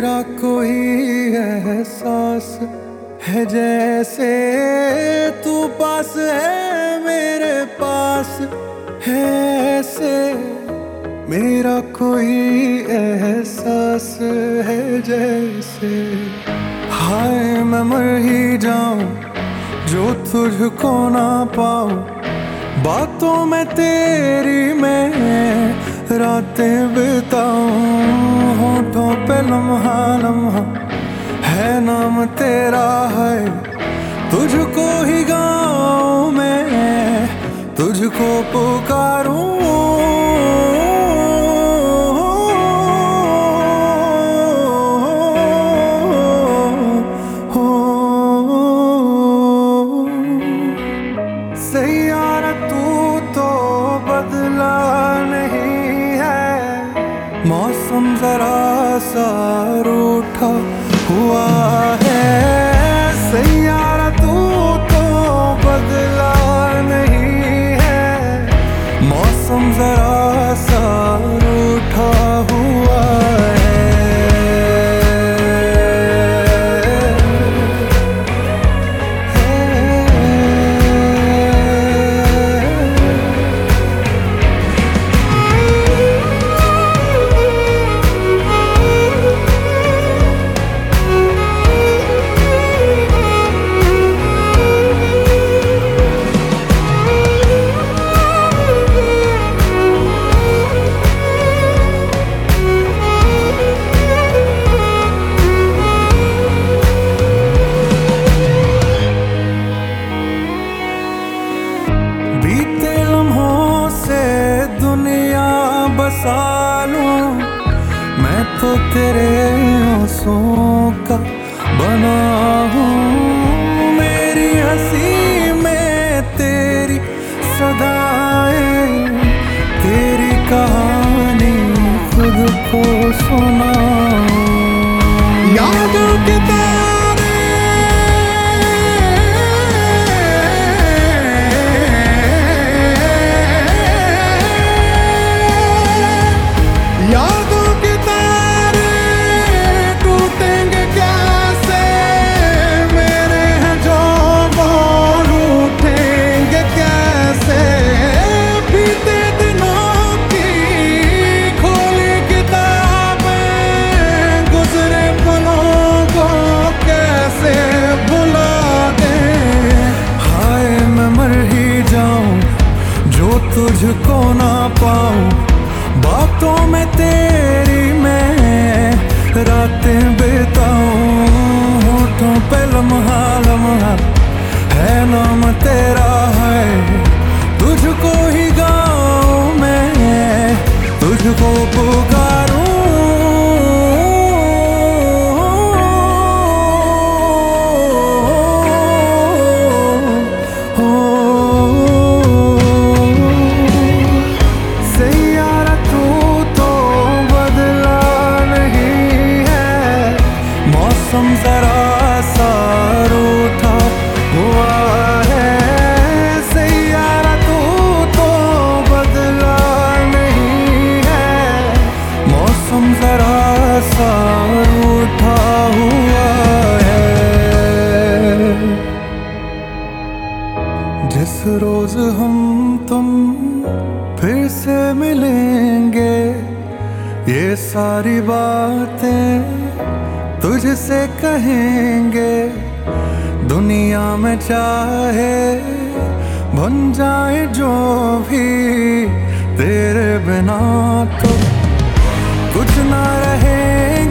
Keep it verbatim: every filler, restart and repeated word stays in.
मेरा कोई एहसास है जैसे तू पास है मेरे पास है ऐसे। मेरा कोई एहसास है जैसे हाय मैं मर ही जाऊं जो तुझको ना पाऊं। बातों में तेरी मैं रातें बिताऊं। होठों पे लम्हा लम्हा है नाम तेरा है। तुझको ही गाऊं मैं तुझको पुकारूं। सैयारा तू तो बदला नहीं है। मौसम जरा सा रूठा हुआ है। सैयारा तू तो बदला नहीं है। मौसम जरा सा रूठा हुआ है। बीते लम्हों से दुनिया बसा लूं मैं तो तेरे आंसुओं का बना हूँ। मेरी हंसी में तेरी सदाएं तेरी कहानी खुद को सुनाऊं। यादों के यादों के तारे टूटेंगे कैसे। मेरे हैं जो वो रूठेंगे कैसे। बीते दिनों की खोली किताबें गुजरे पलों को कैसे भुला दें। हाय मैं मर ही जाऊं जो तुझको ना पाऊं। बातों में तेरी मैं रातें बिताऊं। होठों पे लम्हा लम्हा है नाम तेरा है। तुझको ही गाऊं मैं तुझको पुकारूं। मौसम जरा सा रूठा हुआ है। सैयारा तू तो बदला नहीं है। मौसम जरा सा रूठा हुआ है। जिस रोज हम तुम फिर से मिलेंगे ये सारी बातें तुझसे कहेंगे। दुनिया में चाहे बन जाए जो भी तेरे बिना तो कुछ ना रहे